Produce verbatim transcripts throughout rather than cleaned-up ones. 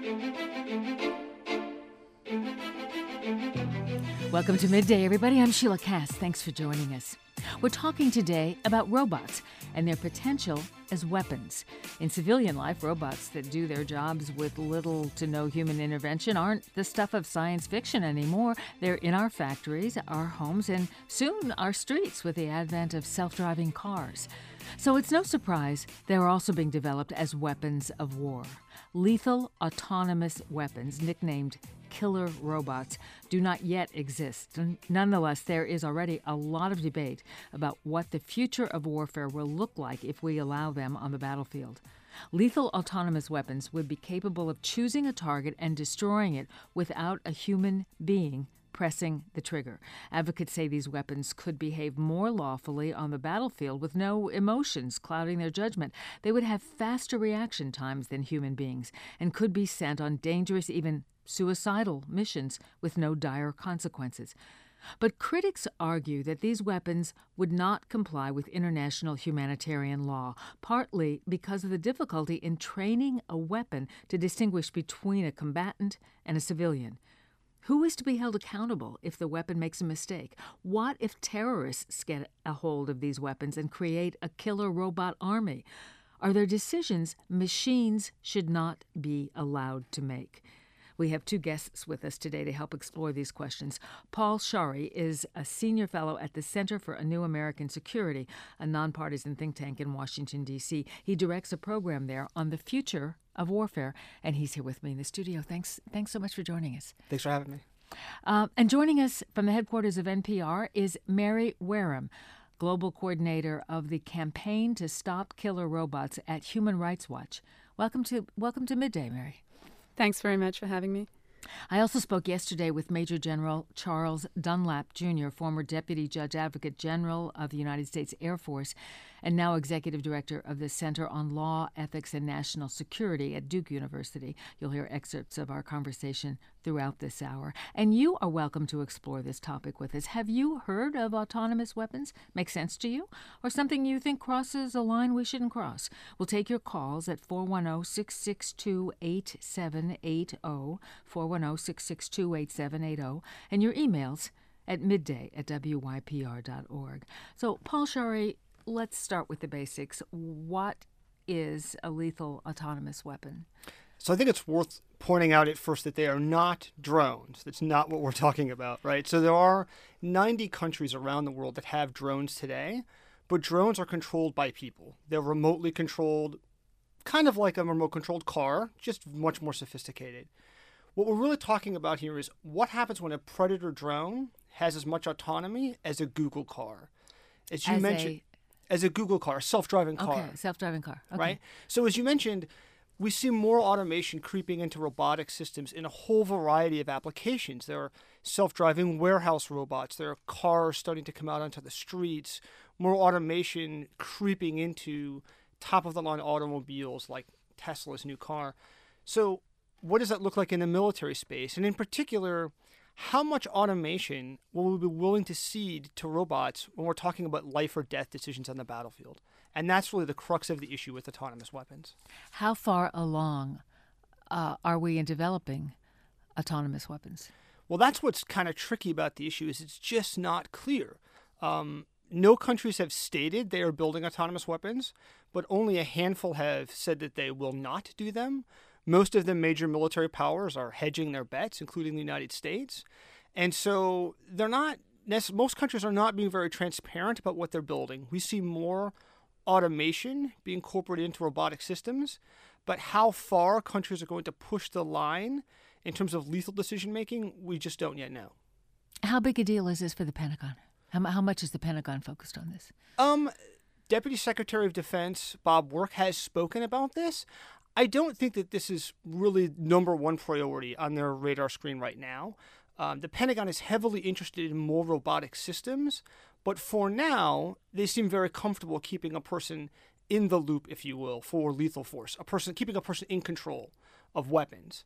Welcome to Midday, everybody. I'm Sheila Cass. Thanks for joining us. We're talking today about robots and their potential as weapons. In civilian life, robots that do their jobs with little to no human intervention aren't the stuff of science fiction anymore. They're in our factories, our homes, and soon our streets with the advent of self-driving cars. So it's no surprise they're also being developed as weapons of war. Lethal autonomous weapons, nicknamed killer robots, do not yet exist. Nonetheless, there is already a lot of debate about what the future of warfare will look like if we allow them on the battlefield. Lethal autonomous weapons would be capable of choosing a target and destroying it without a human being pressing the trigger. Advocates say these weapons could behave more lawfully on the battlefield with no emotions clouding their judgment. They would have faster reaction times than human beings and could be sent on dangerous, even suicidal missions with no dire consequences. But critics argue that these weapons would not comply with international humanitarian law, partly because of the difficulty in training a weapon to distinguish between a combatant and a civilian. Who is to be held accountable if the weapon makes a mistake? What if terrorists get a hold of these weapons and create a killer robot army? Are there decisions machines should not be allowed to make? We have two guests with us today to help explore these questions. Paul Scharre is a senior fellow at the Center for a New American Security, a nonpartisan think tank in Washington, D C He directs a program there on the future of warfare, and he's here with me in the studio. Thanks thanks so much for joining us. Thanks for having me. Uh, and joining us from the headquarters of N P R is Mary Wareham, global coordinator of the Campaign to Stop Killer Robots at Human Rights Watch. Welcome to welcome to Midday, Mary. Thanks very much for having me. I also spoke yesterday with Major General Charles Dunlap, Junior, former Deputy Judge Advocate General of the United States Air Force and now Executive Director of the Center on Law, Ethics, and National Security at Duke University. You'll hear excerpts of our conversation throughout this hour. And you are welcome to explore this topic with us. Have you heard of autonomous weapons? Make sense to you? Or something you think crosses a line we shouldn't cross? We'll take your calls at four one zero, six six two, eight seven eight zero, four one zero, six six two, eight seven eight zero, and your emails at midday at w y p r dot org. So, Paul Scharre, let's start with the basics. What is a lethal autonomous weapon? So I think it's worth pointing out at first that they are not drones. That's not what we're talking about, right? So there are ninety countries around the world that have drones today, but drones are controlled by people. They're remotely controlled, kind of like a remote-controlled car, just much more sophisticated. What we're really talking about here is what happens when a Predator drone has as much autonomy as a Google car. As you as mentioned, a... as a Google car, a self-driving car. Okay, self-driving car. Okay. Right? So as you mentioned, we see more automation creeping into robotic systems in a whole variety of applications. There are self-driving warehouse robots. There are cars starting to come out onto the streets. More automation creeping into top-of-the-line automobiles like Tesla's new car. So what does that look like in the military space? And in particular, how much automation will we be willing to cede to robots when we're talking about life or death decisions on the battlefield? And that's really the crux of the issue with autonomous weapons. How far along uh, are we in developing autonomous weapons? Well, that's what's kind of tricky about the issue is it's just not clear. Um, no countries have stated they are building autonomous weapons, but only a handful have said that they will not do them. Most of the major military powers are hedging their bets, including the United States. And so they're not, most countries are not being very transparent about what they're building. We see more automation being incorporated into robotic systems, but how far countries are going to push the line in terms of lethal decision-making, we just don't yet know. How big a deal is this for the Pentagon? How, how much is the Pentagon focused on this? Um, Deputy Secretary of Defense Bob Work has spoken about this. I don't think that this is really number one priority on their radar screen right now. Um, the Pentagon is heavily interested in more robotic systems, but for now, they seem very comfortable keeping a person in the loop, if you will, for lethal force, a person keeping a person in control of weapons.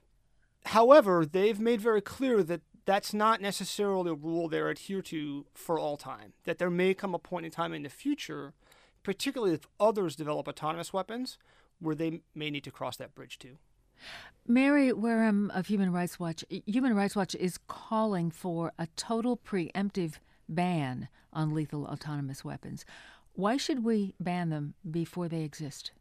However, they've made very clear that that's not necessarily a rule they're adhere to for all time, that there may come a point in time in the future, particularly if others develop autonomous weapons, where they may need to cross that bridge too. Mary Wareham of Human Rights Watch, Human Rights Watch is calling for a total preemptive ban on lethal autonomous weapons. Why should we ban them before they exist?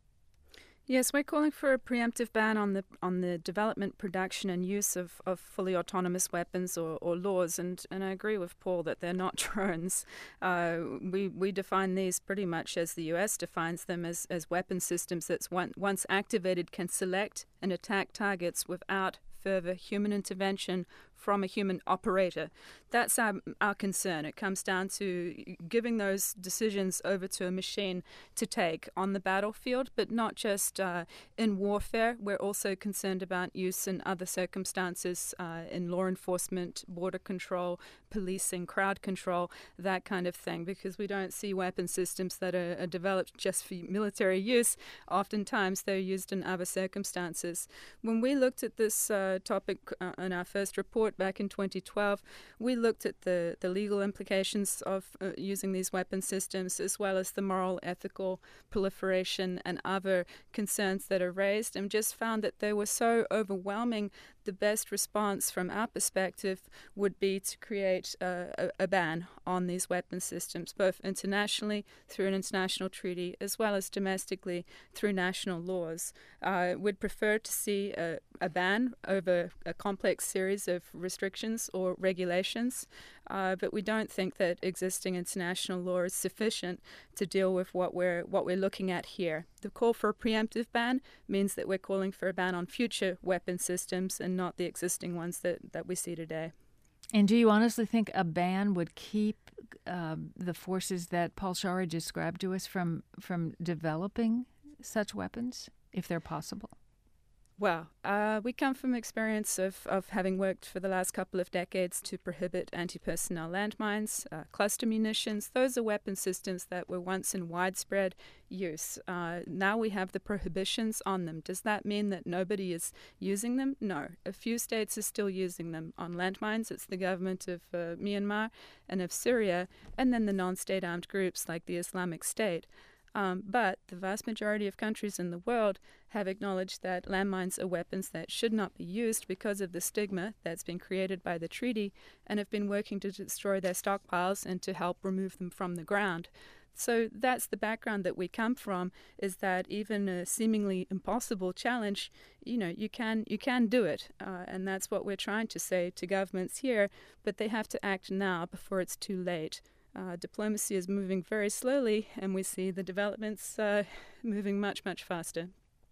Yes, we're calling for a preemptive ban on the on the development, production, and use of, of fully autonomous weapons or, or laws. And, and I agree with Paul that they're not drones. Uh, we we define these pretty much as the U S defines them as, as weapon systems that's one, once activated can select and attack targets without further human intervention from a human operator. That's our, our concern. It comes down to giving those decisions over to a machine to take on the battlefield, but not just uh, in warfare. We're also concerned about use in other circumstances, uh, in law enforcement, border control, policing, crowd control, that kind of thing, because we don't see weapon systems that are, are developed just for military use. Oftentimes they're used in other circumstances. When we looked at this uh, topic uh, in our first report back in twenty twelve, we looked at the, the legal implications of uh, using these weapon systems, as well as the moral, ethical, proliferation, and other concerns that are raised, and just found that they were so overwhelming. The best response from our perspective would be to create uh, a, a ban on these weapon systems, both internationally through an international treaty as well as domestically through national laws. Uh, we'd prefer to see a, a ban over a complex series of restrictions or regulations, uh, but we don't think that existing international law is sufficient to deal with what we're what we're looking at here. The call for a preemptive ban means that we're calling for a ban on future weapon systems and not the existing ones that, that we see today. And do you honestly think a ban would keep uh, the forces that Paul Scharre described to us from from developing such weapons, if they're possible? Well, uh, we come from experience of, of having worked for the last couple of decades to prohibit anti-personnel landmines, uh, cluster munitions. Those are weapon systems that were once in widespread use. Uh, now we have the prohibitions on them. Does that mean that nobody is using them? No. A few states are still using them. On landmines, it's the government of uh, Myanmar and of Syria, and then the non-state armed groups like the Islamic State. Um, but the vast majority of countries in the world have acknowledged that landmines are weapons that should not be used because of the stigma that's been created by the treaty, and have been working to destroy their stockpiles and to help remove them from the ground. So that's the background that we come from, is that even a seemingly impossible challenge, you know, you can you can do it. Uh, and that's what we're trying to say to governments here, but they have to act now before it's too late. Uh, diplomacy is moving very slowly, and we see the developments uh, moving much, much faster.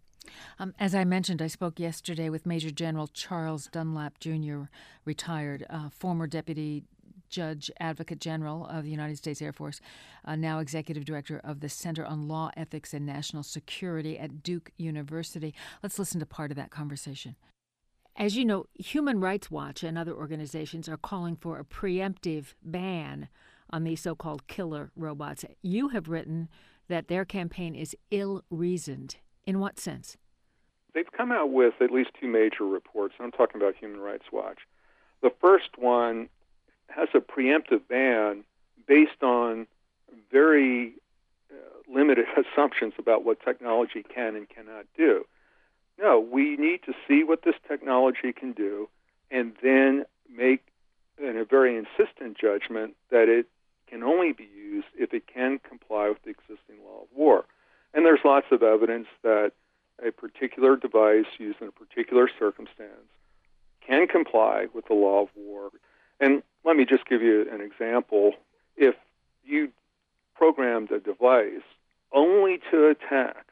Um, as I mentioned, I spoke yesterday with Major General Charles Dunlap, Junior, retired, uh, former Deputy Judge Advocate General of the United States Air Force, uh, now Executive Director of the Center on Law, Ethics, and National Security at Duke University. Let's listen to part of that conversation. As you know, Human Rights Watch and other organizations are calling for a preemptive ban on these so-called killer robots. You have written that their campaign is ill-reasoned. In what sense? They've come out with at least two major reports. I'm talking about Human Rights Watch. The first one has a preemptive ban based on very uh, limited assumptions about what technology can and cannot do. No, we need to see what this technology can do and then make in a very insistent judgment that it can only be used if it can comply with the existing law of war. And there's lots of evidence that a particular device used in a particular circumstance can comply with the law of war. And let me just give you an example. If you programmed a device only to attack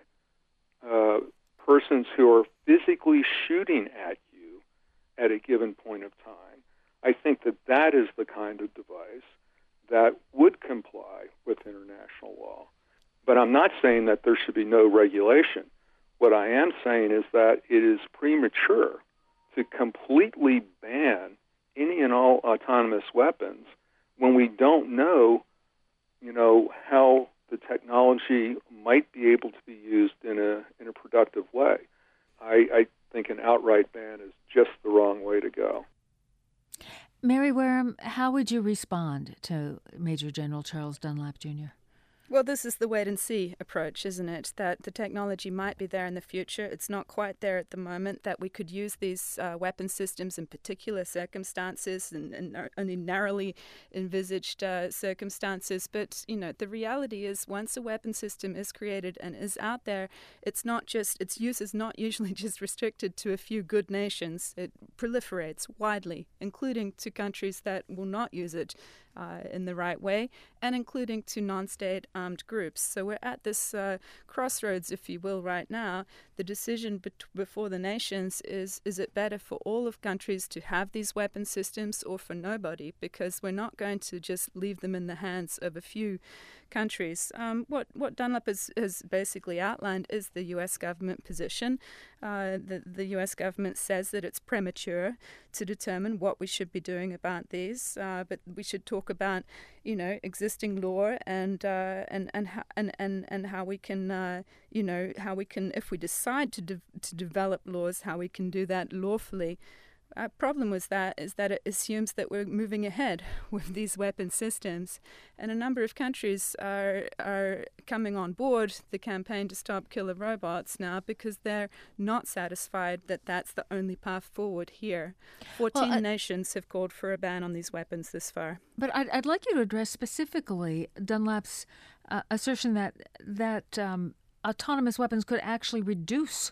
uh, persons who are physically shooting at you at a given point of time, I think that that is the kind of device that would comply with international law. But I'm not saying that there should be no regulation. What I am saying is that it is premature to completely ban any and all autonomous weapons when we don't know, you know, how the technology might be able to be used in a in a productive way. I, I think an outright ban is just the wrong way to go. Mary Wareham, how would you respond to Major General Charles Dunlap, Junior? Well, this is the wait-and-see approach, isn't it? That the technology might be there in the future. It's not quite there at the moment, that we could use these uh, weapon systems in particular circumstances and, and only narrowly envisaged uh, circumstances. But, you know, the reality is once a weapon system is created and is out there, it's not just, its use is not usually just restricted to a few good nations. It proliferates widely, including to countries that will not use it Uh, in the right way, and including to non-state armed groups. So we're at this uh, crossroads, if you will, right now. The decision bet- before the nations is, is it better for all of countries to have these weapon systems or for nobody? Because we're not going to just leave them in the hands of a few countries. Um, what, what Dunlap has, has basically outlined is the U S government position. Uh, the, the U S government says that it's premature to determine what we should be doing about these, uh, but we should talk about, you know, existing law and uh, and and, ho- and and and how we can, uh, you know, how we can, if we decide to de- to develop laws, how we can do that lawfully. Our problem with that is that it assumes that we're moving ahead with these weapon systems, and a number of countries are are coming on board the campaign to stop killer robots now because they're not satisfied that that's the only path forward here. Fourteen Well, I- nations have called for a ban on these weapons this far. But I'd, I'd like you to address specifically Dunlap's uh, assertion that that um, autonomous weapons could actually reduce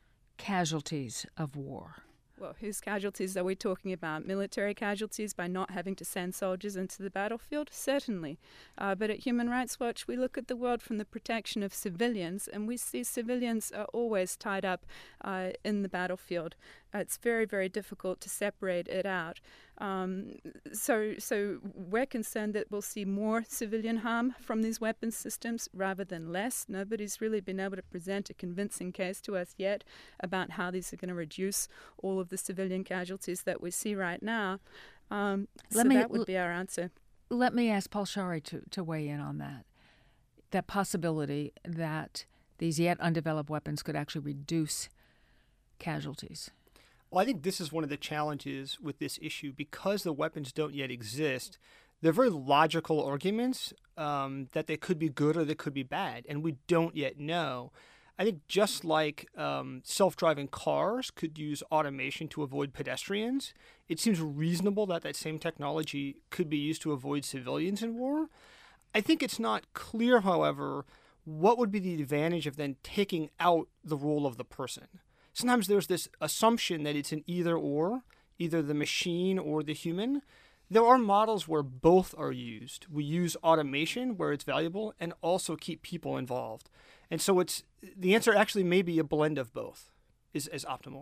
casualties of war. Well, whose casualties are we talking about? Military casualties by not having to send soldiers into the battlefield? Certainly. Uh, but at Human Rights Watch, we look at the world from the protection of civilians, and we see civilians are always tied up uh, in the battlefield. Uh, it's very, very difficult to separate it out. Um, so, so we're concerned that we'll see more civilian harm from these weapon systems rather than less. Nobody's really been able to present a convincing case to us yet about how these are going to reduce all of the civilian casualties that we see right now. Um, so Let me- that would be our answer. Let me ask Paul Shari to, to weigh in on that. That possibility that these yet undeveloped weapons could actually reduce casualties. Well, I think this is one of the challenges with this issue because the weapons don't yet exist. They're very logical arguments um, that they could be good or they could be bad, and we don't yet know. I think just like um, self-driving cars could use automation to avoid pedestrians, it seems reasonable that that same technology could be used to avoid civilians in war. I think it's not clear, however, what would be the advantage of then taking out the role of the person. Sometimes there's this assumption that it's an either or, either the machine or the human. There are models where both are used. We use automation where it's valuable and also keep people involved. And so it's the answer actually may be a blend of both is, is optimal.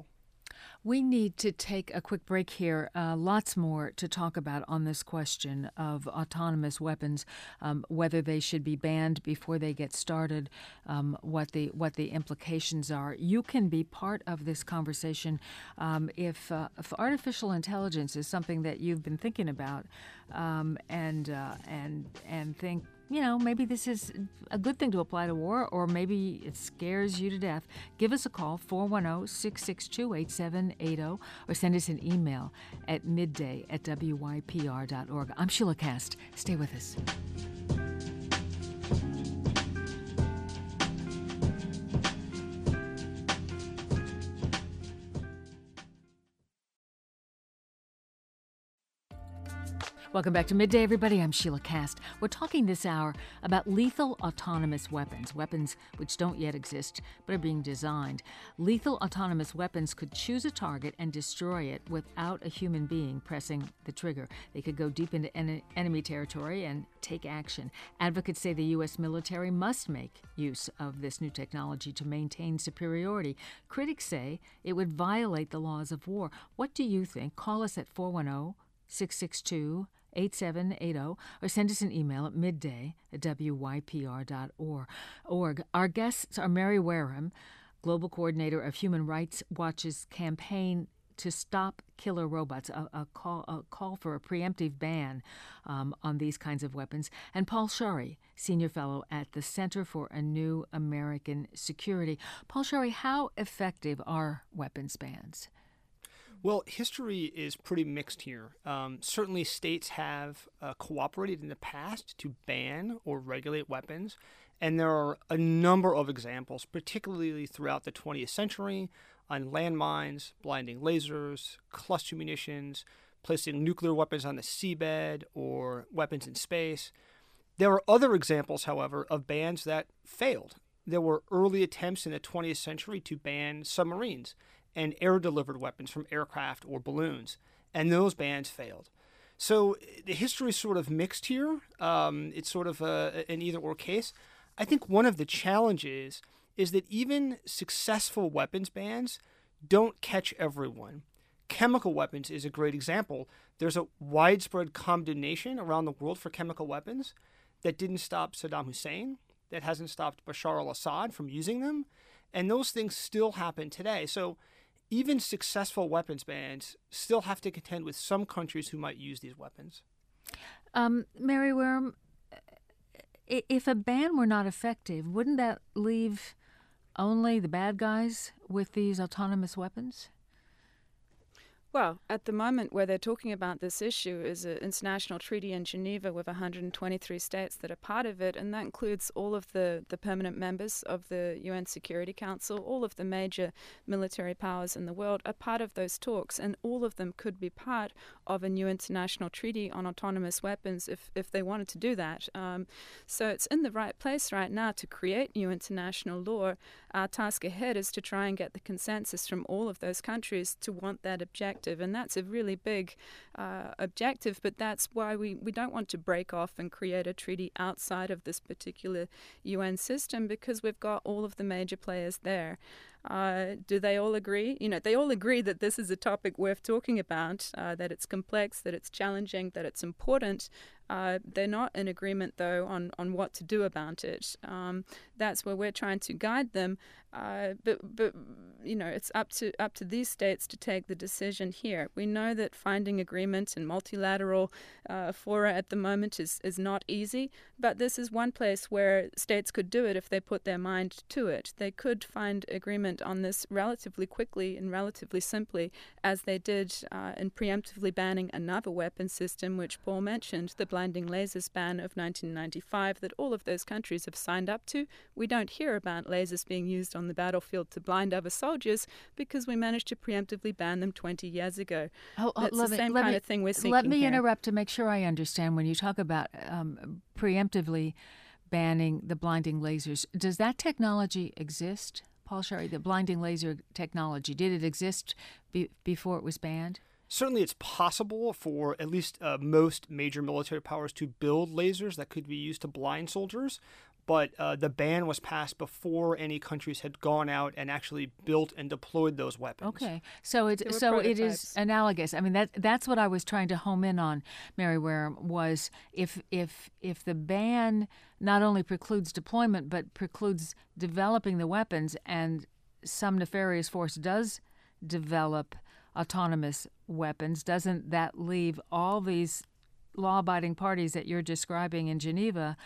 We need to take a quick break here. Uh, lots more to talk about on this question of autonomous weapons, um, whether they should be banned before they get started, um, what the what the implications are. You can be part of this conversation um, if, uh, if artificial intelligence is something that you've been thinking about, um, and uh, and and think, you know, maybe this is a good thing to apply to war, or maybe it scares you to death. Give us a call, four one zero, six six two, eight seven eight zero, or send us an email at midday at W Y P R dot org. I'm Sheila Cast. Stay with us. Welcome back to Midday, everybody. I'm Sheila Cast. We're talking this hour about lethal autonomous weapons, weapons which don't yet exist but are being designed. Lethal autonomous weapons could choose a target and destroy it without a human being pressing the trigger. They could go deep into en- enemy territory and take action. Advocates say the U S military must make use of this new technology to maintain superiority. Critics say it would violate the laws of war. What do you think? Call us at four one zero, six six two, eight seven eight zero or send us an email at midday at W Y P R dot org. Our guests are Mary Wareham, Global Coordinator of Human Rights Watch's campaign to stop killer robots, a, a, call, a call for a preemptive ban um, on these kinds of weapons, and Paul Shari, Senior Fellow at the Center for a New American Security. Paul Shari, how effective are weapons bans? Well, history is pretty mixed here. Um, certainly, states have uh, cooperated in the past to ban or regulate weapons, and there are a number of examples, particularly throughout the twentieth century, on landmines, blinding lasers, cluster munitions, placing nuclear weapons on the seabed, or weapons in space. There are other examples, however, of bans that failed. There were early attempts in the twentieth century to ban submarines and air-delivered weapons from aircraft or balloons, and those bans failed. So the history is sort of mixed here. Um, it's sort of a, an either-or case. I think one of the challenges is that even successful weapons bans don't catch everyone. Chemical weapons is a great example. There's a widespread condemnation around the world for chemical weapons that didn't stop Saddam Hussein, that hasn't stopped Bashar al-Assad from using them, and those things still happen today. So even successful weapons bans still have to contend with some countries who might use these weapons. Um, Mary Wareham, if a ban were not effective, wouldn't that leave only the bad guys with these autonomous weapons? Well, at the moment where they're talking about this issue is an international treaty in Geneva with one hundred twenty-three states that are part of it, and that includes all of the, the permanent members of the U N Security Council. All of the major military powers in the world are part of those talks, and all of them could be part of a new international treaty on autonomous weapons if, if they wanted to do that. Um, so it's in the right place right now to create new international law. Our task ahead is to try and get the consensus from all of those countries to want that objective. And that's a really big uh, objective, but that's why we, we don't want to break off and create a treaty outside of this particular U N system, because we've got all of the major players there. Uh, do they all agree? You know, they all agree that this is a topic worth talking about, uh, that it's complex, that it's challenging, that it's important. Uh, they're not in agreement, though, on, on what to do about it. Um, that's where we're trying to guide them. Uh, but, but, you know, it's up to up to these states to take the decision here. We know that finding agreement in multilateral uh, fora at the moment is, is not easy, but this is one place where states could do it if they put their mind to it. They could find agreement on this relatively quickly and relatively simply, as they did uh, in preemptively banning another weapon system, which Paul mentioned, the blinding lasers ban of nineteen ninety-five, that all of those countries have signed up to. We don't hear about lasers being used on the battlefield to blind other soldiers because we managed to preemptively ban them twenty years ago. Oh, oh, That's the me, same kind me, of thing we're seeking Let me here. interrupt to make sure I understand. When you talk about um, preemptively banning the blinding lasers, does that technology exist, Paul Scharre, the blinding laser technology? Did it exist be- before it was banned? Certainly it's possible for at least uh, most major military powers to build lasers that could be used to blind soldiers, but uh, the ban was passed before any countries had gone out and actually built and deployed those weapons. Okay, so it They were so it is prototypes. analogous. I mean, that that's what I was trying to home in on, Mary Wareham, was if if if the ban not only precludes deployment but precludes developing the weapons, and some nefarious force does develop autonomous weapons, doesn't that leave all these law-abiding parties that you're describing in Geneva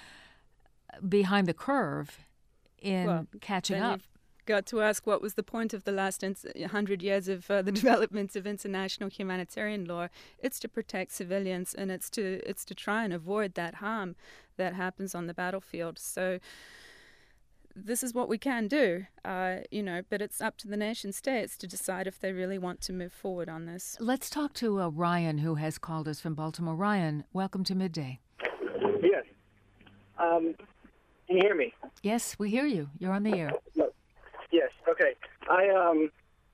behind the curve in Well, catching then up? you've got to ask, what was the point of the last one hundred years of uh, the development of international humanitarian law? It's to protect civilians, and it's to it's to try and avoid that harm that happens on the battlefield. So this is what we can do, uh, you know, but it's up to the nation states to decide if they really want to move forward on this. Let's talk to uh, Ryan, who has called us from Baltimore. Ryan, welcome to Midday. Yes. Um, can you hear me? Yes, we hear you. You're on the air. Yes. Okay. I um.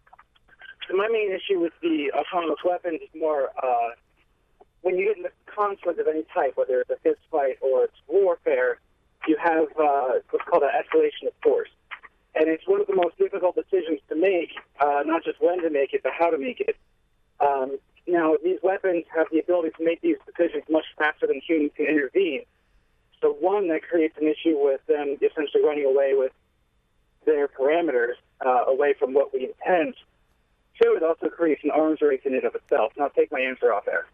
So my main issue with the autonomous weapons is more uh, when you get into conflict of any type, whether it's a fist fight or it's warfare, you have uh, what's called an escalation of force, and it's one of the most difficult decisions to make. Uh, not just when to make it, but how to make it. Um, now, these weapons have the ability to make these decisions much faster than humans can intervene. So one, that creates an issue with them essentially running away with their parameters, uh, away from what we intend. Two, it also creates an arms race in and of itself. And I'll take my answer off there.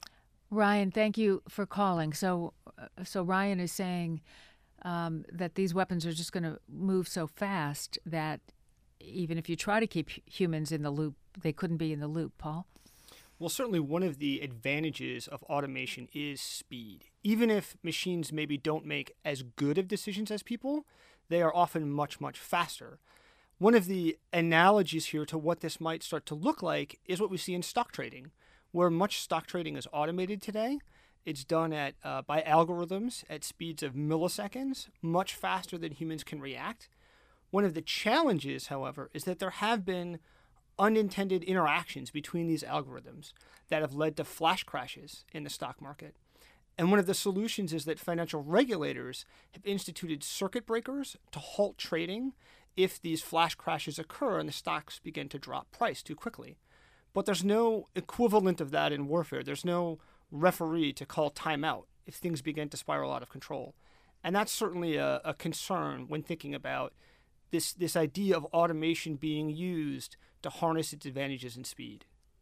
Ryan, thank you for calling. So, uh, so Ryan is saying um, that these weapons are just going to move so fast that even if you try to keep humans in the loop, they couldn't be in the loop, Paul? Well, certainly one of the advantages of automation is speed. Even if machines maybe don't make as good of decisions as people, they are often much, much faster. One of the analogies here to what this might start to look like is what we see in stock trading, where much stock trading is automated today. It's done at uh, by algorithms at speeds of milliseconds, much faster than humans can react. One of the challenges, however, is that there have been unintended interactions between these algorithms that have led to flash crashes in the stock market. And one of the solutions is that financial regulators have instituted circuit breakers to halt trading if these flash crashes occur and the stocks begin to drop price too quickly. But there's no equivalent of that in warfare. There's no referee to call timeout if things begin to spiral out of control. And that's certainly a, a concern when thinking about this, this idea of automation being used to harness its advantages in speed.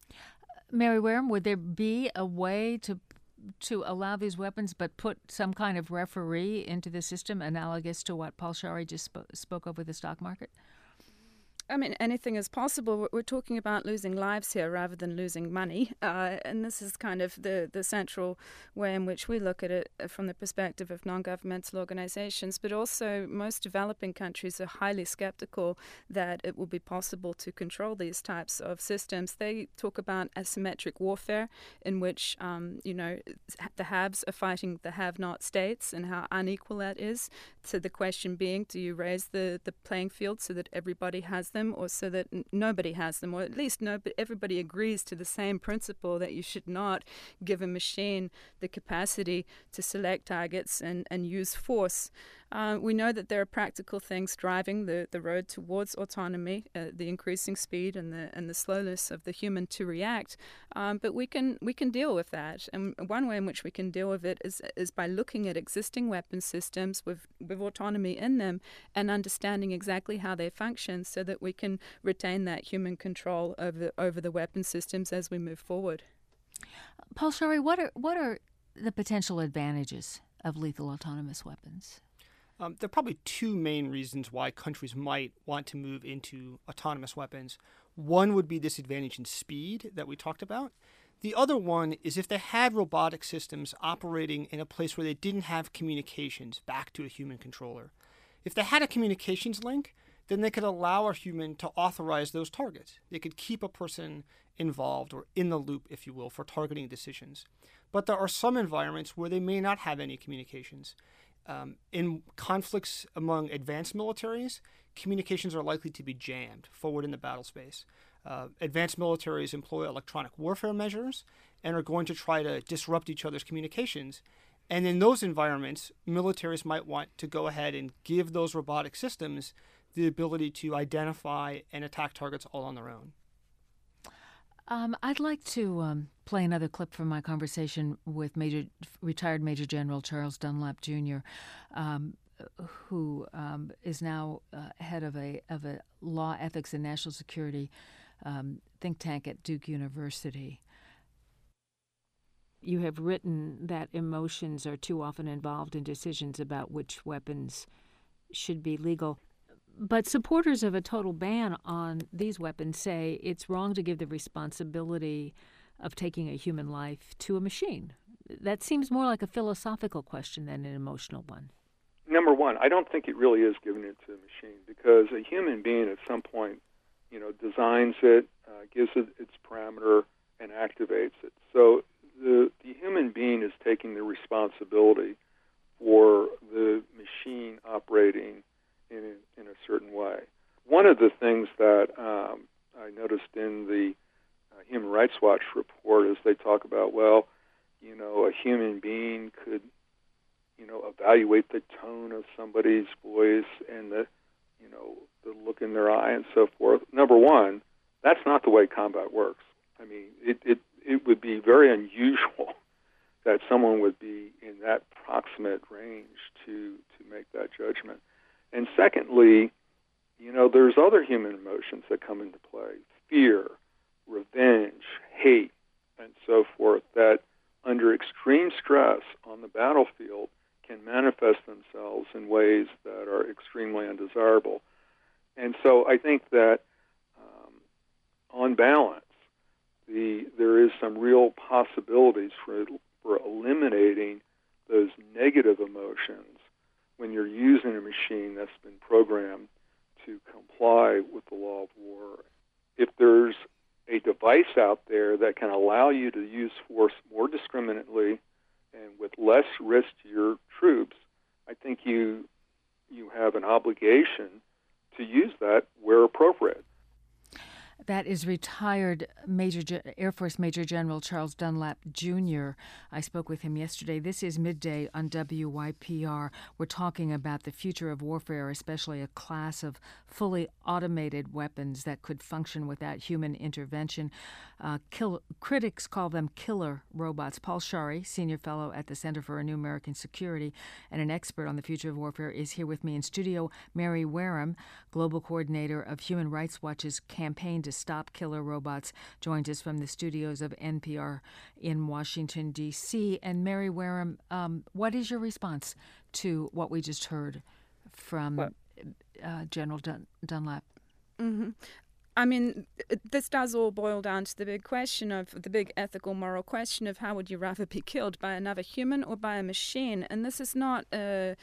Mary Wareham, would there be a way to to allow these weapons but put some kind of referee into the system analogous to what Paul Scharre just sp- spoke of with the stock market? I mean, anything is possible. We're talking about losing lives here rather than losing money. Uh, and this is kind of the, the central way in which we look at it from the perspective of non-governmental organizations. But also, most developing countries are highly skeptical that it will be possible to control these types of systems. They talk about asymmetric warfare, in which, um, you know, the haves are fighting the have-not states and how unequal that is. So the question being, do you raise the, the playing field so that everybody has them, or so that n- nobody has them, or at least no, but everybody agrees to the same principle that you should not give a machine the capacity to select targets and, and use force. Uh, we know that there are practical things driving the, the road towards autonomy, uh, the increasing speed and the and the slowness of the human to react. Um, but we can we can deal with that, and one way in which we can deal with it is is by looking at existing weapon systems with with autonomy in them and understanding exactly how they function, so that we can retain that human control over over the weapon systems as we move forward. Paul Scharre, what are what are the potential advantages of lethal autonomous weapons? Um, there are probably two main reasons why countries might want to move into autonomous weapons. One would be this advantage in speed that we talked about. The other one is if they had robotic systems operating in a place where they didn't have communications back to a human controller. If they had a communications link, then they could allow a human to authorize those targets. They could keep a person involved or in the loop, if you will, for targeting decisions. But there are some environments where they may not have any communications. Um, in conflicts among advanced militaries, communications are likely to be jammed forward in the battle space. Uh, advanced militaries employ electronic warfare measures and are going to try to disrupt each other's communications. And in those environments, militaries might want to go ahead and give those robotic systems the ability to identify and attack targets all on their own. Um, I'd like to um, play another clip from my conversation with Major, retired Major General Charles Dunlap Junior, um, who um, is now uh, head of a of a law, ethics, and national security um, think tank at Duke University. You have written that emotions are too often involved in decisions about which weapons should be legal. But supporters of a total ban on these weapons say it's wrong to give the responsibility of taking a human life to a machine. That seems more like a philosophical question than an emotional one. Number one, I don't think it really is giving it to a machine, because a human being at some point, you know, designs it, uh, gives it its parameter, and activates it. So the the human being is taking the responsibility for the machine operating in a, in a certain way. One of the things that um, I noticed in the uh, Human Rights Watch report is they talk about, well, you know, a human being could, you know, evaluate the tone of somebody's voice and the, you know, the look in their eye and so forth. Number one, that's not the way combat works. I mean, it, it, it would be very unusual that someone would be in that proximate range to, to make that judgment. And secondly, you know, there's other human emotions that come into play: fear, revenge, hate, and so forth, that under extreme stress on the battlefield can manifest themselves in ways that are extremely undesirable. And so I think that um, on balance, the there is some real possibilities for for eliminating those negative emotions when you're using a machine that's been programmed to comply with the law of war. If there's a device out there that can allow you to use force more discriminately and with less risk to your troops, I think you you have an obligation to use that where appropriate. That is retired Major Ge- Air Force Major General Charles Dunlap, Junior I spoke with him yesterday. This is Midday on W Y P R. We're talking about the future of warfare, especially a class of fully automated weapons that could function without human intervention. Uh, kill, critics call them killer robots. Paul Scharre, Senior Fellow at the Center for a New American Security and an expert on the future of warfare, is here with me in studio. Mary Wareham, Global Coordinator of Human Rights Watch's campaign to Stop Killer Robots, joins us from the studios of N P R in Washington, D C. And Mary Wareham, um, what is your response to what we just heard from uh, General Dun- Dunlap? Mm-hmm. I mean, this does all boil down to the big question of the big ethical, moral question of how would you rather be killed, by another human or by a machine? And this is not a...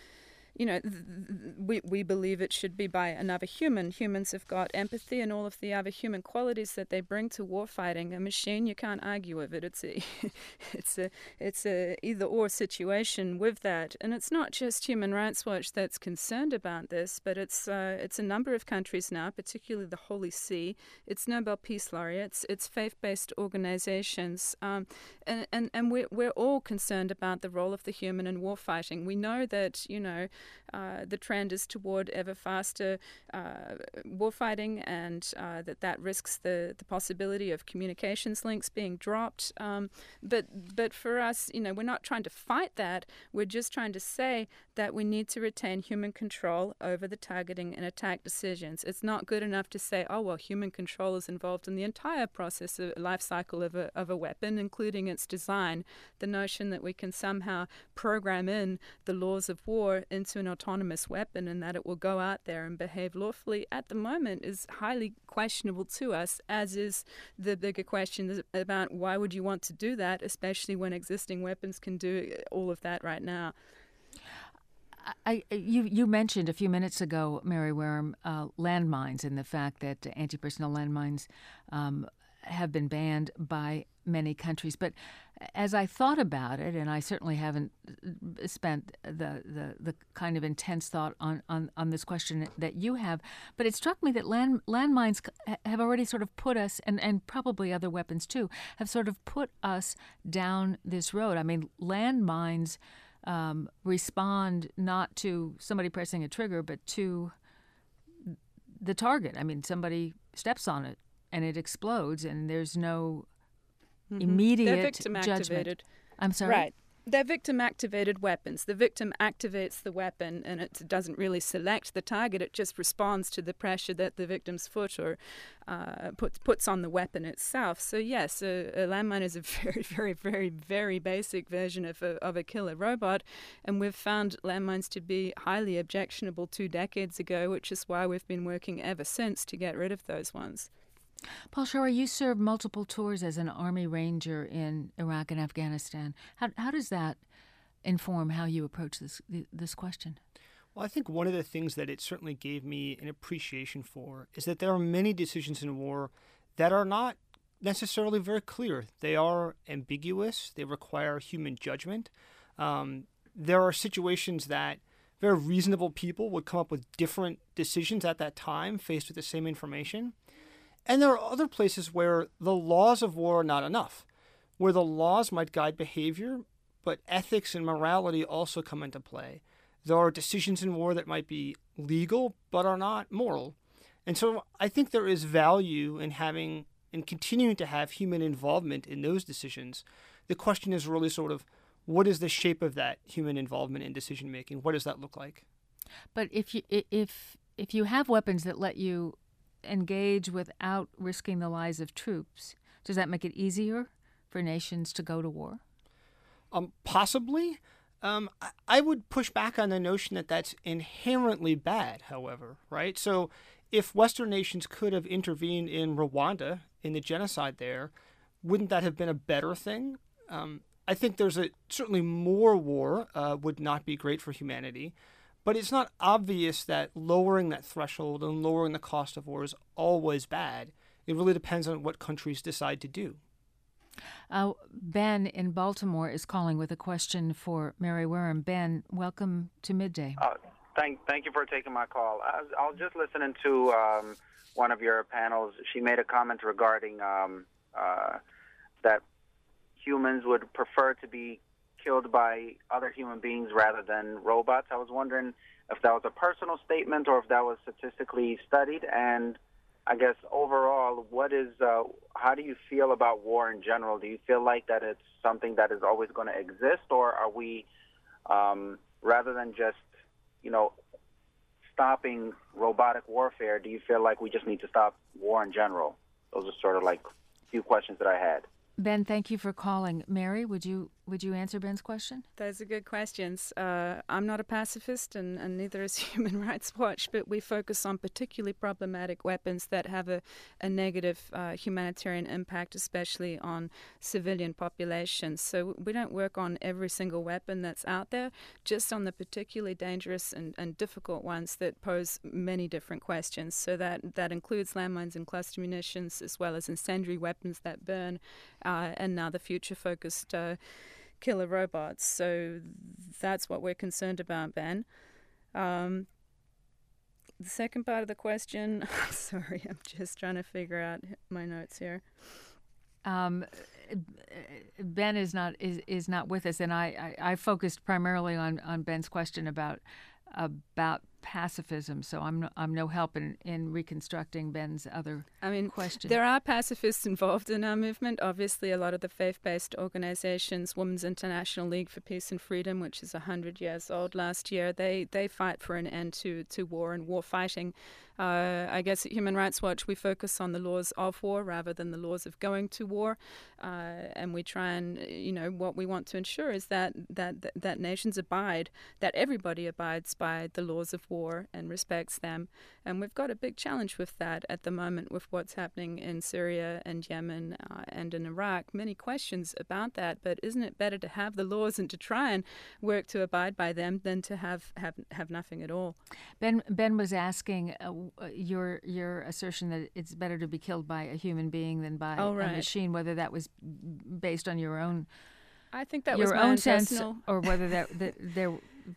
You know, th- th- we we believe it should be by another human. Humans have got empathy and all of the other human qualities that they bring to warfighting. A machine, you can't argue with it. It's a, it's a, it's a either or situation with that. And it's not just Human Rights Watch that's concerned about this, but it's uh, it's a number of countries now, particularly the Holy See. It's Nobel Peace Laureates. It's faith-based organizations, um, and and and we're we're all concerned about the role of the human in warfighting. We know that you know. Uh, the trend is toward ever faster uh, warfighting, and uh, that that risks the, the possibility of communications links being dropped. Um, but but for us, you know, we're not trying to fight that. We're just trying to say that we need to retain human control over the targeting and attack decisions. It's not good enough to say, oh well, human control is involved in the entire process of life cycle of a of a weapon, including its design. The notion that we can somehow program in the laws of war into an autonomous weapon and that it will go out there and behave lawfully at the moment is highly questionable to us, as is the bigger question about why would you want to do that, especially when existing weapons can do all of that right now. I, you you mentioned a few minutes ago, Mary Wareham, uh, landmines and the fact that anti-personnel landmines um, have been banned by many countries. But as I thought about it, and I certainly haven't spent the, the, the kind of intense thought on, on, on this question that you have, but it struck me that land landmines have already sort of put us, and, and probably other weapons too, have sort of put us down this road. I mean, landmines um, respond not to somebody pressing a trigger, but to the target. I mean, somebody steps on it and it explodes, and there's no mm-hmm. immediate They're victim judgment. Activated. I'm sorry? Right. They're victim-activated weapons. The victim activates the weapon, and it doesn't really select the target. It just responds to the pressure that the victim's foot or uh, puts puts on the weapon itself. So yes, a, a landmine is a very, very, very, very basic version of a, of a killer robot, and we've found landmines to be highly objectionable two decades ago, which is why we've been working ever since to get rid of those ones. Paul Scharre, you served multiple tours as an Army Ranger in Iraq and Afghanistan. How how does that inform how you approach this this question? Well, I think one of the things that it certainly gave me an appreciation for is that there are many decisions in war that are not necessarily very clear. They are ambiguous. They require human judgment. Um, there are situations that very reasonable people would come up with different decisions at that time faced with the same information. And there are other places where the laws of war are not enough, where the laws might guide behavior, but ethics and morality also come into play. There are decisions in war that might be legal, but are not moral. And so I think there is value in having and continuing to have human involvement in those decisions. The question is really sort of, what is the shape of that human involvement in decision making? What does that look like? But if you if if you have weapons that let you engage without risking the lives of troops, does that make it easier for nations to go to war? Um, possibly. Um, I, I would push back on the notion that that's inherently bad, however, right? So if Western nations could have intervened in Rwanda, in the genocide there, wouldn't that have been a better thing? Um, I think there's a certainly more war uh, would not be great for humanity, but it's not obvious that lowering that threshold and lowering the cost of war is always bad. It really depends on what countries decide to do. Uh, Ben in Baltimore is calling with a question for Mary Wareham. Ben, welcome to Midday. Uh, thank, thank you for taking my call. I was, I was just listening to um, one of your panels. She made a comment regarding um, uh, that humans would prefer to be killed by other human beings rather than robots. I was wondering if that was a personal statement or if that was statistically studied. And I guess overall, what is, uh, how do you feel about war in general? Do you feel like that it's something that is always going to exist, or are we, um, rather than just, you know, stopping robotic warfare, do you feel like we just need to stop war in general? Those are sort of like a few questions that I had. Ben, thank you for calling. Mary, would you would you answer Ben's question? Those are good questions. Uh, I'm not a pacifist, and, and neither is Human Rights Watch, but we focus on particularly problematic weapons that have a, a negative uh, humanitarian impact, especially on civilian populations. So we don't work on every single weapon that's out there, just on the particularly dangerous and, and difficult ones that pose many different questions. So that, that includes landmines and cluster munitions, as well as incendiary weapons that burn, uh, and now the future-focused uh, killer robots. So that's what we're concerned about, Ben. Um, the second part of the question, sorry, I'm just trying to figure out my notes here. Um, Ben is not is, is not with us, and I, I, I focused primarily on, on Ben's question about about pacifism. So I'm no, I'm no help in, in reconstructing Ben's other I mean, question. There are pacifists involved in our movement. Obviously, a lot of the faith-based organizations, Women's International League for Peace and Freedom, which is one hundred years old last year, they, they fight for an end to, to war and war fighting. Uh, I guess at Human Rights Watch, we focus on the laws of war rather than the laws of going to war. Uh, and we try and, you know, what we want to ensure is that, that, that, that nations abide, that everybody abides by the laws of war and respects them. And we've got a big challenge with that at the moment with what's happening in Syria and Yemen uh, and in Iraq. Many questions about that, but isn't it better to have the laws and to try and work to abide by them than to have, have, have nothing at all? Ben Ben was asking uh, your your assertion that it's better to be killed by a human being than by oh, right. a machine, whether that was based on your own I think that your was my own own sense, personal... or whether that that there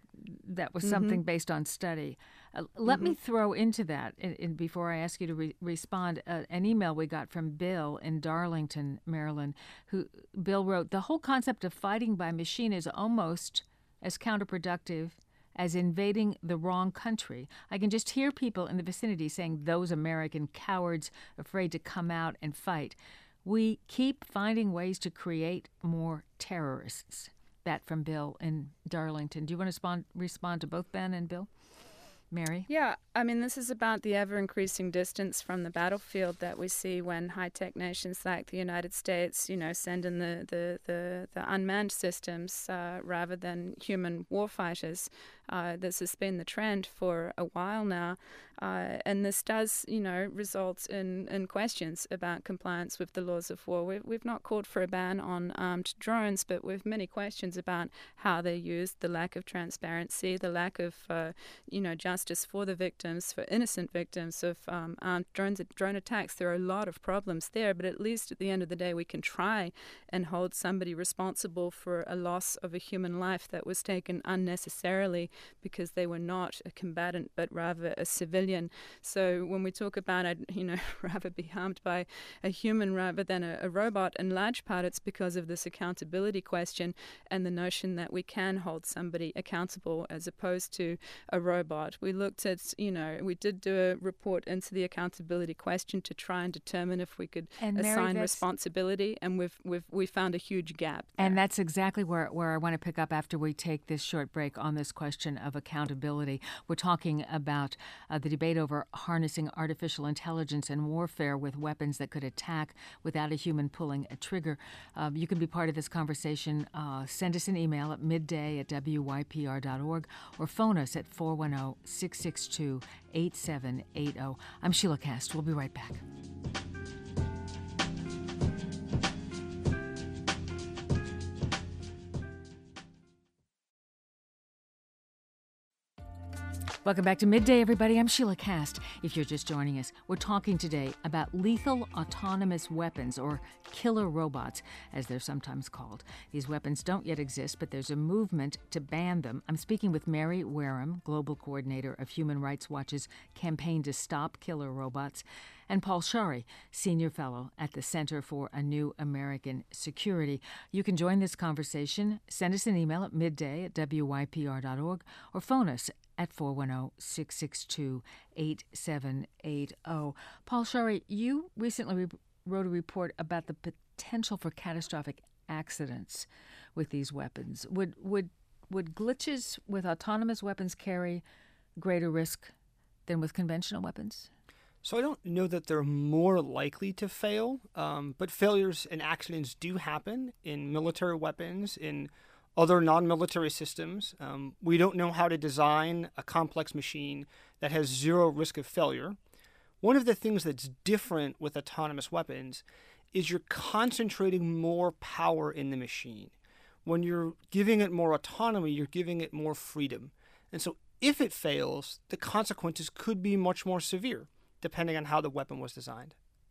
that was something mm-hmm. based on study. Uh, let mm-hmm. me throw into that, in, in, before I ask you to re- respond, uh, an email we got from Bill in Darlington, Maryland, who Bill wrote, "The whole concept of fighting by machine is almost as counterproductive as invading the wrong country. I can just hear people in the vicinity saying, 'Those American cowards afraid to come out and fight.' We keep finding ways to create more terrorists." That from Bill in Darlington. Do you want to respond, respond to both Ben and Bill? Mary? Yeah, I mean, this is about the ever-increasing distance from the battlefield that we see when high-tech nations like the United States, you know, send in the, the, the, the unmanned systems uh, rather than human warfighters. Uh, this has been the trend for a while now, uh, and this does, you know, result in, in questions about compliance with the laws of war. We've, we've not called for a ban on armed drones, but we have many questions about how they're used, the lack of transparency, the lack of, uh, you know, justice for the victims, for innocent victims of um, armed drones, drone attacks. There are a lot of problems there, but at least at the end of the day, we can try and hold somebody responsible for a loss of a human life that was taken unnecessarily because they were not a combatant, but rather a civilian. So when we talk about, I'd, you know, rather be harmed by a human rather than a, a robot, in large part it's because of this accountability question and the notion that we can hold somebody accountable as opposed to a robot. We looked at, you know, we did do a report into the accountability question to try and determine if we could and Mary, assign responsibility, and we've we've we found a huge gap there. And that's exactly where where I want to pick up after we take this short break on this question. question of accountability. We're talking about uh, the debate over harnessing artificial intelligence and warfare with weapons that could attack without a human pulling a trigger. Um, you can be part of this conversation. Uh, send us an email at midday at w y p r dot org or phone us at four one zero, six six two, eight seven eight zero. I'm Sheila Cast. We'll be right back. Welcome back to Midday, everybody. I'm Sheila Cast. If you're just joining us, we're talking today about lethal autonomous weapons, or killer robots, as they're sometimes called. These weapons don't yet exist, but there's a movement to ban them. I'm speaking with Mary Wareham, Global Coordinator of Human Rights Watch's Campaign to Stop Killer Robots, and Paul Scharre, Senior Fellow at the Center for a New American Security. You can join this conversation. Send us an email at midday at w y p r dot org or phone us at four one zero, six six two, eight seven eight zero. Paul Scharre, you recently re- wrote a report about the potential for catastrophic accidents with these weapons. Would would would glitches with autonomous weapons carry greater risk than with conventional weapons? So I don't know that they're more likely to fail, um, but failures and accidents do happen in military weapons, in other non-military systems. Um, we don't know how to design a complex machine that has zero risk of failure. One of the things that's different with autonomous weapons is you're concentrating more power in the machine. When you're giving it more autonomy, you're giving it more freedom. And so if it fails, the consequences could be much more severe, depending on how the weapon was designed.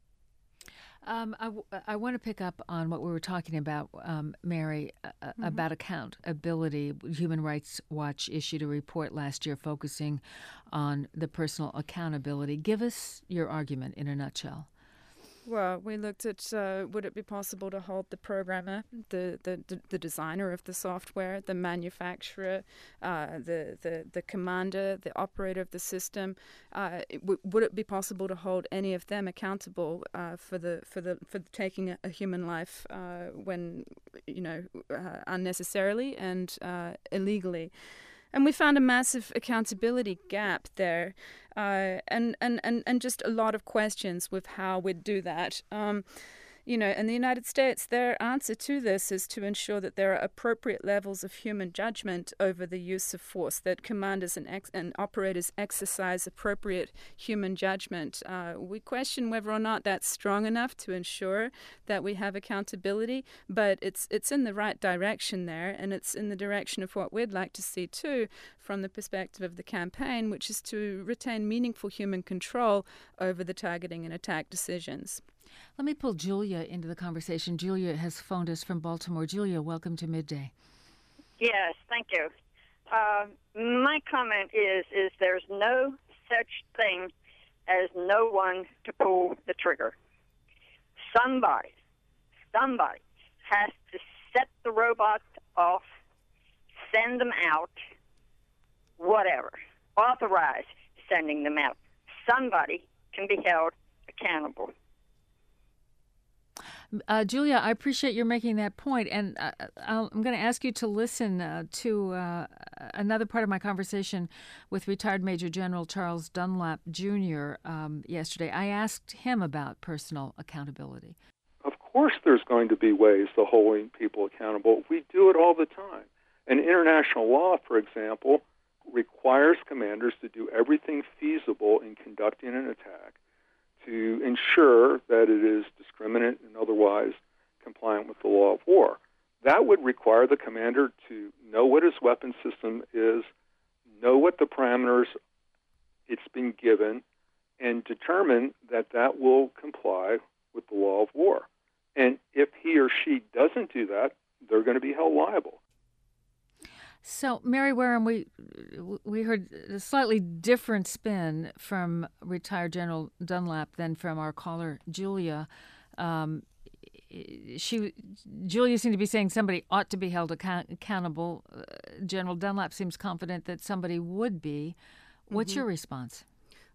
Um, I, w- I want to pick up on what we were talking about, um, Mary, uh, mm-hmm. about accountability. Human Rights Watch issued a report last year focusing on the personal accountability. Give us your argument in a nutshell. Well, we looked at uh, would it be possible to hold the programmer, the, the, the designer of the software, the manufacturer, uh, the, the, the commander, the operator of the system. Uh, it w- would it be possible to hold any of them accountable uh, for the for the for taking a, a human life uh, when you know uh, unnecessarily and uh, illegally? And we found a massive accountability gap there, uh, and, and, and, and just a lot of questions with how we'd do that. Um, you know, in the United States, their answer to this is to ensure that there are appropriate levels of human judgment over the use of force, that commanders and, ex- and operators exercise appropriate human judgment. Uh, we question whether or not that's strong enough to ensure that we have accountability, but it's it's in the right direction there, and it's in the direction of what we'd like to see too from the perspective of the campaign, which is to retain meaningful human control over the targeting and attack decisions. Let me pull Julia into the conversation. Julia has phoned us from Baltimore. Julia, welcome to Midday. Yes, thank you. Uh, my comment is, is there's no such thing as no one to pull the trigger. Somebody, somebody has to set the robots off, send them out, whatever, authorize sending them out. Somebody can be held accountable. Uh, Julia, I appreciate your making that point, and uh, I'll, I'm going to ask you to listen uh, to uh, another part of my conversation with retired Major General Charles Dunlap, Junior Um, yesterday. I asked him about personal accountability. Of course there's going to be ways to holding people accountable. We do it all the time. And international law, for example, requires commanders to do everything feasible in conducting an attack to ensure that it is discriminate and otherwise compliant with the law of war. That would require the commander to know what his weapon system is, know what the parameters it's been given, and determine that that will comply with the law of war. And if he or she doesn't do that, they're going to be held liable. So, Mary Wareham, we we heard a slightly different spin from retired General Dunlap than from our caller, Julia. Um, she, Julia seemed to be saying somebody ought to be held account- accountable. Uh, General Dunlap seems confident that somebody would be. What's mm-hmm. your response?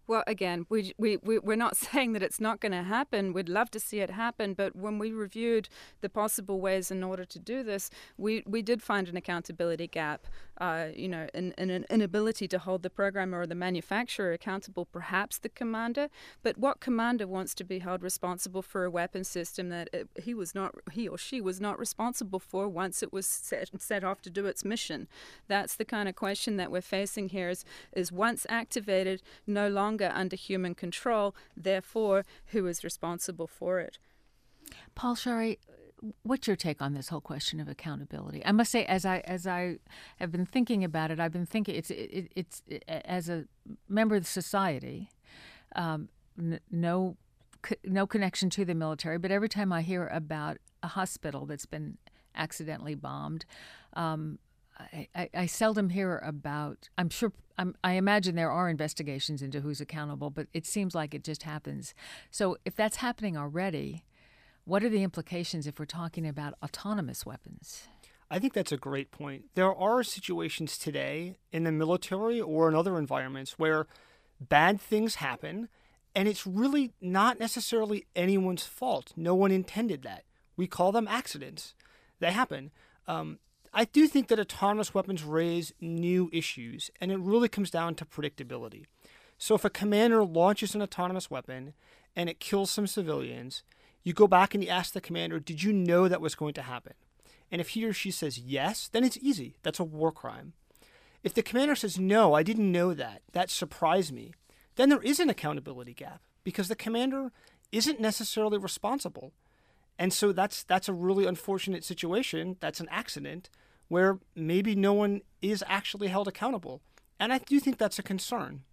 Well, again, we, we, we, we're not saying that it's not going to happen. We'd love to see it happen. But when we reviewed the possible ways in order to do this, we, we did find an accountability gap, uh, you know, in, in an inability to hold the programmer or the manufacturer accountable, perhaps the commander. But what commander wants to be held responsible for a weapon system that it, he was not, he or she was not responsible for once it was set, set off to do its mission? That's the kind of question that we're facing here is, is once activated, no longer under human control, therefore, who is responsible for it? Paul Scharre, what's your take on this whole question of accountability? I must say, as I as I have been thinking about it, I've been thinking it's it, it's it, as a member of the society, um, n- no no connection to the military, but every time I hear about a hospital that's been accidentally bombed, um, I, I, I seldom hear about. I'm sure. I'm, I imagine there are investigations into who's accountable, but it seems like it just happens. So if that's happening already, what are the implications if we're talking about autonomous weapons? I think that's a great point. There are situations today in the military or in other environments where bad things happen, and it's really not necessarily anyone's fault. No one intended that. We call them accidents. They happen. Um, I do think that autonomous weapons raise new issues, and it really comes down to predictability. So if a commander launches an autonomous weapon and it kills some civilians, you go back and you ask the commander, did you know that was going to happen? And if he or she says yes, then it's easy. That's a war crime. If the commander says, no, I didn't know that, that surprised me, then there is an accountability gap because the commander isn't necessarily responsible. And so that's that's a really unfortunate situation. That's an accident where maybe no one is actually held accountable. And I do think that's a concern.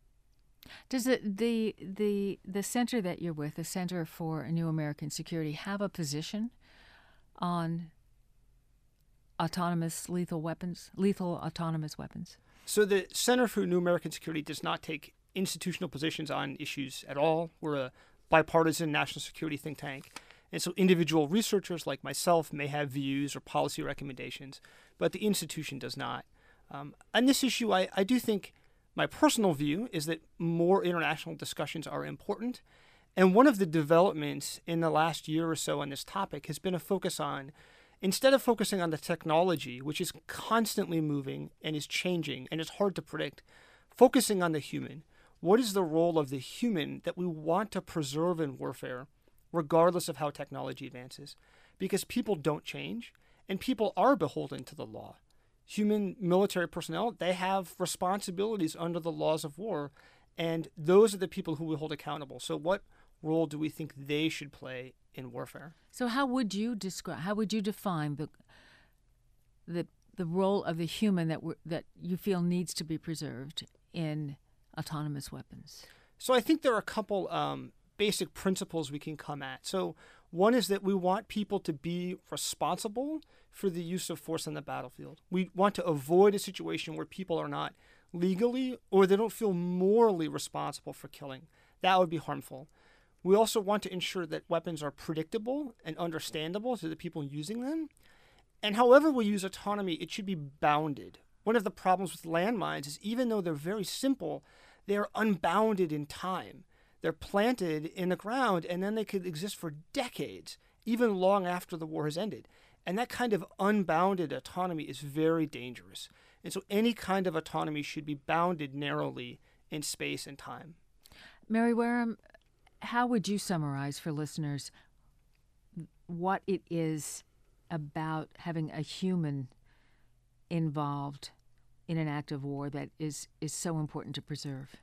Does the, the the the center that you're with, the Center for New American Security, have a position on autonomous lethal weapons, lethal autonomous weapons? So the Center for New American Security does not take institutional positions on issues at all. We're a bipartisan national security think tank. And so individual researchers like myself may have views or policy recommendations, but the institution does not. Um, on this issue, I, I do think my personal view is that more international discussions are important. And one of the developments in the last year or so on this topic has been a focus on, instead of focusing on the technology, which is constantly moving and is changing and is hard to predict, focusing on the human. What is the role of the human that we want to preserve in warfare, regardless of how technology advances? Because people don't change, and people are beholden to the law. Human military personnel, they have responsibilities under the laws of war, and those are the people who we hold accountable. So what role do we think they should play in warfare? So how would you describe, how would you define the the the role of the human that we're, that you feel needs to be preserved in autonomous weapons? So I think there are a couple um, basic principles we can come at. So one is that we want people to be responsible for the use of force on the battlefield. We want to avoid a situation where people are not legally or they don't feel morally responsible for killing. That would be harmful. We also want to ensure that weapons are predictable and understandable to the people using them. And however we use autonomy, it should be bounded. One of the problems with landmines is even though they're very simple, they are unbounded in time. They're planted in the ground, and then they could exist for decades, even long after the war has ended. And that kind of unbounded autonomy is very dangerous. And so any kind of autonomy should be bounded narrowly in space and time. Mary Wareham, how would you summarize for listeners what it is about having a human involved in an act of war that is, is so important to preserve?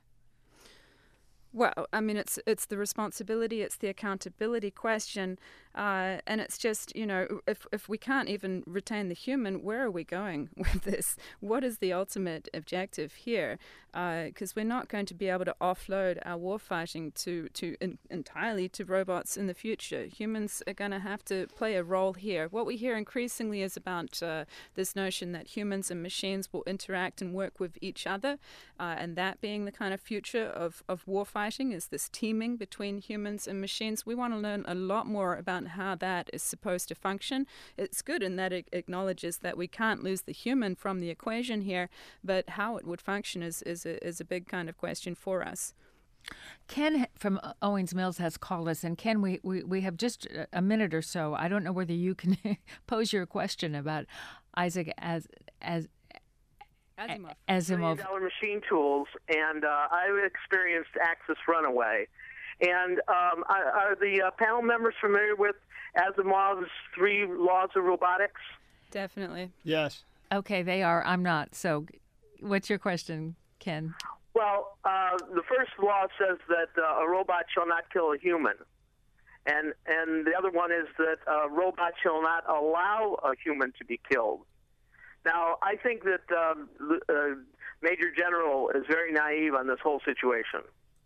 Well, I mean, it's it's the responsibility, it's the accountability question, uh, and it's just, you know, if if we can't even retain the human, where are we going with this? What is the ultimate objective here? Because uh, we're not going to be able to offload our warfighting to to in, entirely to robots in the future. Humans are going to have to play a role here. What we hear increasingly is about uh, this notion that humans and machines will interact and work with each other, uh, and that being the kind of future of of warfighting. Is this teaming between humans and machines. We want to learn a lot more about how that is supposed to function. It's good in that it acknowledges that we can't lose the human from the equation here, but how it would function is, is, a, is a big kind of question for us. Ken from Owings Mills has called us, and Ken, we, we, we have just a minute or so. I don't know whether you can pose your question about Isaac as as Asimov. Asimov. Dollar machine tools, and uh, I experienced Axis Runaway. And um, are, are the uh, panel members familiar with Asimov's three laws of robotics? Definitely. Yes. Okay, they are. I'm not. So, what's your question, Ken? Well, uh, the first law says that uh, a robot shall not kill a human. And and the other one is that a robot shall not allow a human to be killed. Now, I think that um, uh, Major General is very naive on this whole situation.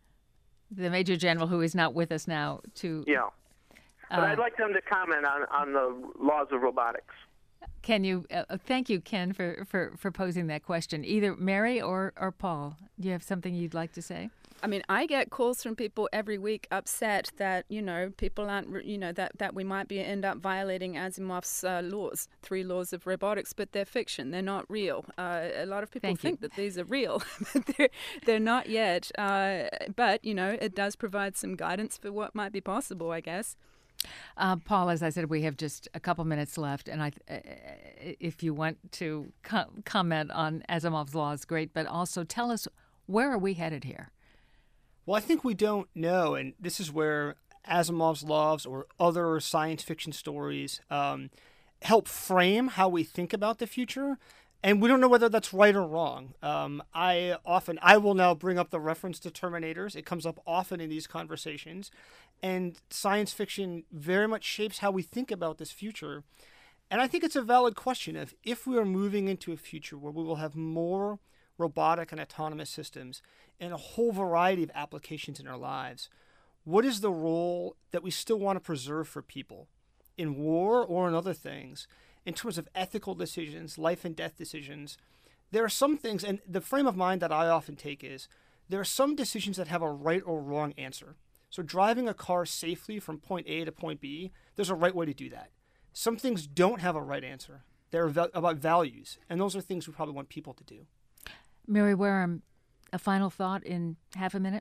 The Major General, who is not with us now, to Yeah. But uh, I'd like them to comment on, on the laws of robotics. Can you? Uh, thank you, Ken, for, for, for posing that question. Either Mary or, or Paul, do you have something you'd like to say? I mean, I get calls from people every week upset that, you know, people aren't, you know, that, that we might be end up violating Asimov's uh, laws, three laws of robotics, but they're fiction. They're not real. Uh, a lot of people Thank think you. that these are real, but they're, they're not yet. Uh, but, you know, it does provide some guidance for what might be possible, I guess. Uh, Paul, as I said, we have just a couple minutes left, and I, uh, if you want to co- comment on Asimov's laws, great, but also tell us, where are we headed here? Well, I think we don't know, and this is where Asimov's laws or other science fiction stories um, help frame how we think about the future, and we don't know whether that's right or wrong. Um, I often, I will now bring up the reference to Terminators. It comes up often in these conversations, and science fiction very much shapes how we think about this future. And I think it's a valid question of if we are moving into a future where we will have more robotic and autonomous systems and a whole variety of applications in our lives, what is the role that we still want to preserve for people in war or in other things in terms of ethical decisions, life and death decisions? There are some things, and the frame of mind that I often take is there are some decisions that have a right or wrong answer. So driving a car safely from point A to point B, there's a right way to do that. Some things don't have a right answer. They're about values, and those are things we probably want people to do. Mary Wareham, a final thought in half a minute?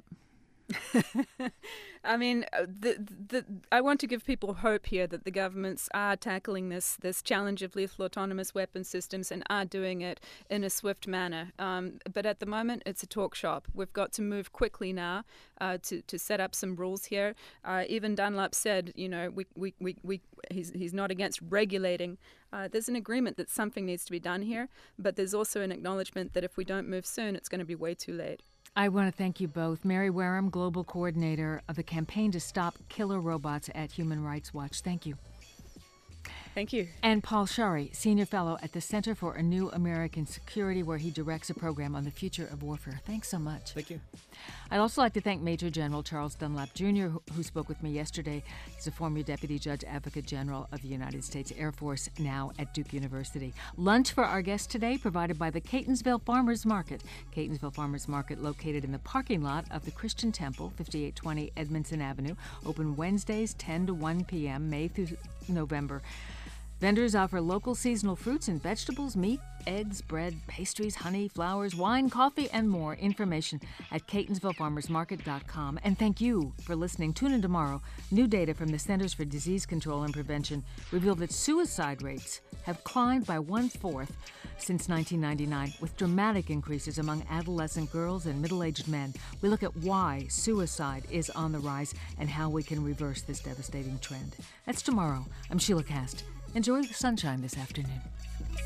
I mean, the, the, I want to give people hope here that the governments are tackling this this challenge of lethal autonomous weapon systems and are doing it in a swift manner. Um, but at the moment, it's a talk shop. We've got to move quickly now uh, to to set up some rules here. Uh, even Dunlap said, you know, we we, we, we he's he's not against regulating. Uh, there's an agreement that something needs to be done here, but there's also an acknowledgement that if we don't move soon, it's going to be way too late. I want to thank you both. Mary Wareham, Global Coordinator of the Campaign to Stop Killer Robots at Human Rights Watch. Thank you. Thank you. And Paul Shari, Senior Fellow at the Center for a New American Security, where he directs a program on the future of warfare. Thanks so much. Thank you. I'd also like to thank Major General Charles Dunlap, Junior, who, who spoke with me yesterday. He's a former Deputy Judge Advocate General of the United States Air Force, now at Duke University. Lunch for our guest today provided by the Catonsville Farmers Market. Catonsville Farmers Market, located in the parking lot of the Christian Temple, fifty-eight twenty Edmondson Avenue, open Wednesdays ten to one p.m., May through November. Vendors offer local seasonal fruits and vegetables, meat, eggs, bread, pastries, honey, flowers, wine, coffee, and more. Information at Catonsville Farmers Market dot com. And thank you for listening. Tune in tomorrow. New data from the Centers for Disease Control and Prevention reveal that suicide rates have climbed by one-fourth since nineteen ninety-nine, with dramatic increases among adolescent girls and middle-aged men. We look at why suicide is on the rise and how we can reverse this devastating trend. That's tomorrow. I'm Sheila Cast. Enjoy the sunshine this afternoon.